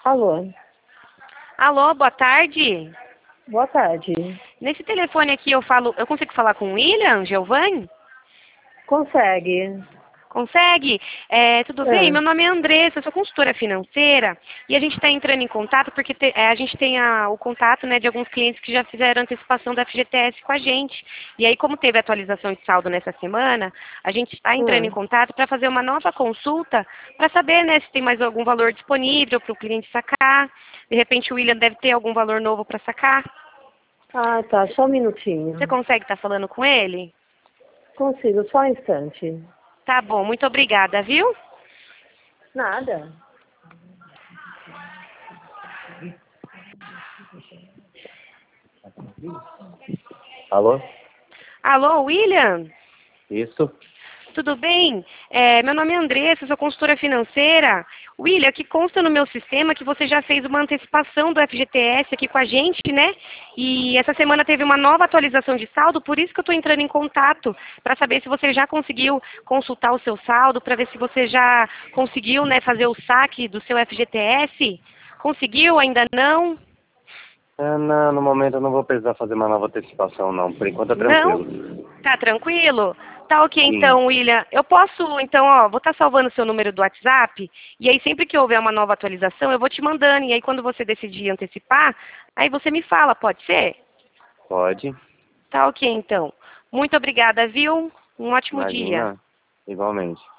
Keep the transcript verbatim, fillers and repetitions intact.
Alô, Alô, boa tarde. boa tarde. Nesse telefone aqui eu falo, eu consigo falar com o William Giovanni? Consegue? Consegue? É, tudo bem? É. Meu nome é Andressa, eu sou consultora financeira e a gente está entrando em contato porque te- é, a gente tem a- o contato, né, de alguns clientes que já fizeram antecipação da F G T S com a gente. E aí, como teve atualização de saldo nessa semana, a gente está entrando em Hum. contato para fazer uma nova consulta para saber, né, se tem mais algum valor disponível para o cliente sacar. De repente o William deve ter algum valor novo para sacar. Ah, tá. Só um Você minutinho. consegue estar falando com ele? Consigo, só um instante. Tá bom, muito obrigada, viu? Nada. Alô? Alô, William? Isso? Tudo bem? É, meu nome é Andressa, sou consultora financeira. William, aqui consta no meu sistema que você já fez uma antecipação do F G T S aqui com a gente, né? E essa semana teve uma nova atualização de saldo, por isso que eu estou entrando em contato, para saber se você já conseguiu consultar o seu saldo, para ver se você já conseguiu, né, fazer o saque do seu F G T S. Conseguiu? Ainda não? É, não, no momento eu não vou precisar fazer uma nova antecipação, não. Por enquanto é Não? tranquilo. Tá tranquilo? Tá ok Sim, então, William. Eu posso, então, ó, vou estar salvando o seu número do WhatsApp, e aí sempre que houver uma nova atualização, eu vou te mandando, e aí quando você decidir antecipar, aí você me fala, pode ser? pode. Tá ok então. Muito obrigada, viu? Um ótimo dia. Imagina. Igualmente.